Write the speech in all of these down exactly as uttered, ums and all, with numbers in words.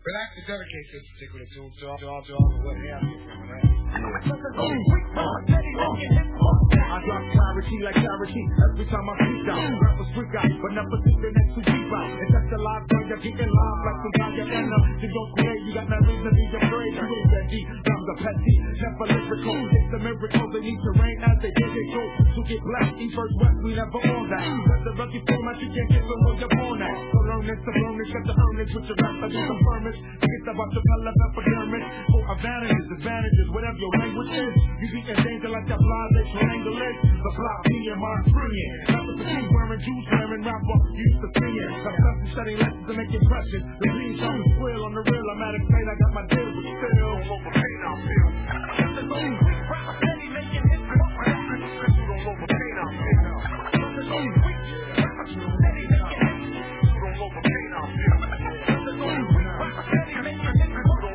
But I have to dedicate this particular tune to all, to all, to all the what have you from it. I drop clarity like clarity every time I speak out. Rappers freak out, but never think the next to deep out. And that's the live when you're getting live like some guy you end up. You don't create, you got no reason to be afraid. You ain't that deep, I'm the petty, never lyrical. It's a miracle, they need to rain as they get they go. To get black, east versus west, we never on that. That's the rugged format, you can't get from where you're born at. So learn this, to learn this, got the earn this with your rap, I do some firmness. Forget about the color of epidermis. For advantages, advantages, whatever your language is. You be in danger like that fly, they triangle is. The block, me and my brilliant. Not the fatigue wearing, juice wearing rapper, used to sing it. I'm studying, studying lessons to make impressions. The beans on the squill, on the real, I'm at a plate, I got my deal, but still. Overpaid, I feel. That's the only weak rap, steady making hits. You don't overpay, I feel. That's the only weak rap, steady making hits. You don't overpay, I feel. That's the only weak rap, steady making hits. You don't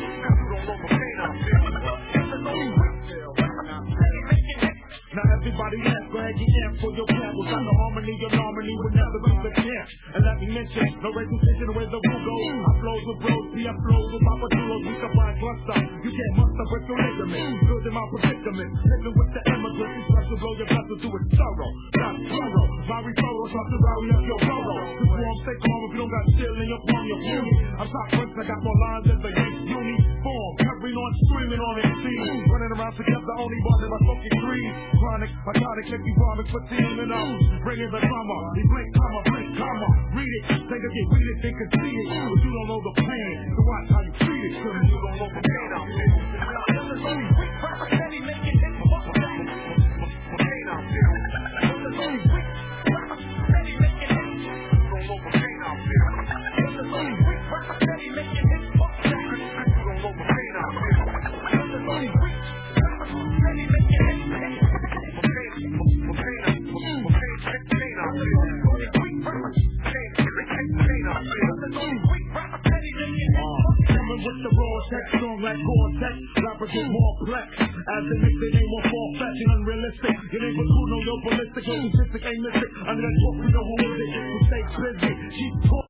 overpay, I feel. That's the only weak rap, steady making hits. Now everybody left, go ahead, get in for your camp. Without the harmony, your harmony would never be the champ. And let me mention, no recognition where the rule goes. I flows with bros, see I flows with Papa Dulos. We combine cluster, you can't muster with your ligament. Building my predicament, living with the immigrants. You start to blow your vessel to its thorough, not thorough. My referral, talk to rally up your borough. This warm, stay calm if you don't got chill in your palm, your puny. I'm top first, I got more lines than the Yanks uniform. Covering on, screaming on his team. Running around together, only bothered by smoking trees. Chronic, psychotic, make me vomit for teaming up. Bringing the drama, he blink, comma, blink, comma. Read it, take a get, read it, they can see it. But you don't know the pain, so watch how you treat it. Cause you don't know the pain out there. This is only weak rapper, steady making hits. What's that? Pain out there. This is only weak rapper, steady making hits. You don't know the pain out there. This is only weak rapper, steady making hits. What's that? You don't know the pain out there. This is only weak rapper, steady making hits. With the raw text, strong like Gore-Tex. Rappers get more flex as they make their name more far-fetched and unrealistic. Your name was cool, no, you're ballistic, no, statistic ain't mystic. Under that talk, we know who is it. We stay busy, keep